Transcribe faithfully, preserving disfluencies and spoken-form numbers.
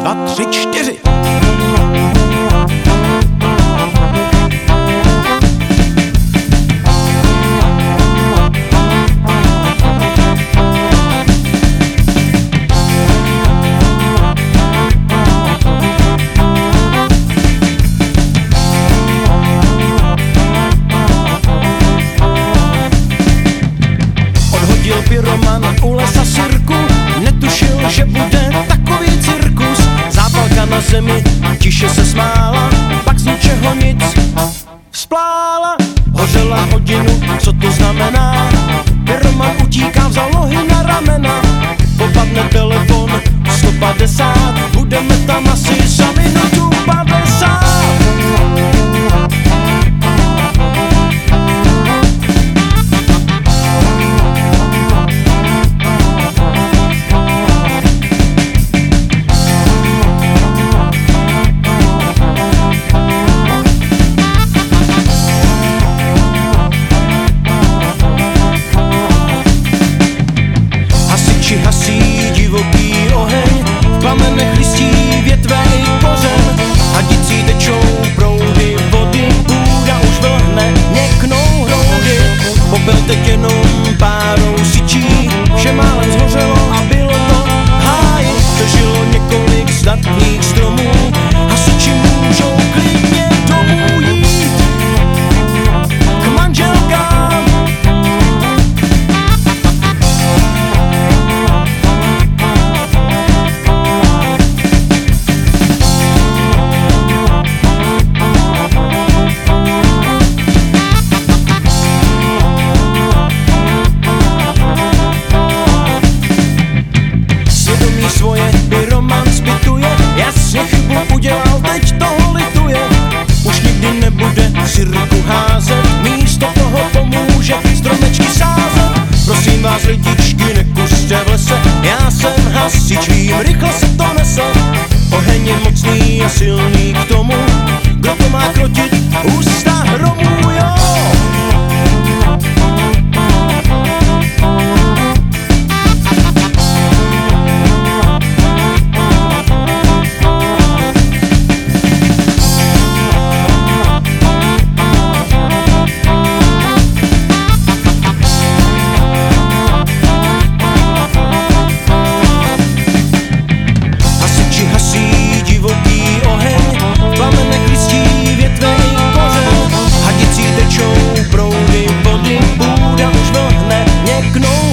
dva, tři, čtyři. Pyroman u lesa sirku, netušil, že bude takový cirkus. Zápalka na zemi tiše se smála, pak z ničeho nic vzplála. Hořela hodinu, co to znamená? Pyroman utíká, vzal nohy na ramena. Popadne telefon sto padesát, budeme tam asi za minutu padesát. Hasí divoký oheň, v plamenech listí větve i kořen. Hadicí tečou proudy vody, půda už vlhne, měknou hroudy. Popel teď jenom párou syčí, vše málem zhořelo a bylo to v háji. Přežilo několik zdatných stromů, hasiči můžou klidně domů jít k manželkám. Svoje pyroman zpytuje, jasně chybu udělal, teď toho lituje. Už nikdy nebude sirku házet, místo toho pomůže stromečky sázet. Prosím vás lidičky, nekuřte v lese, já jsem hasič, vím, rychle se to nese. Oheň je mocný a silný k tomu, kdo to má krotit, ústa hromů, jo. Proudy vody, půda už vlhne, měknou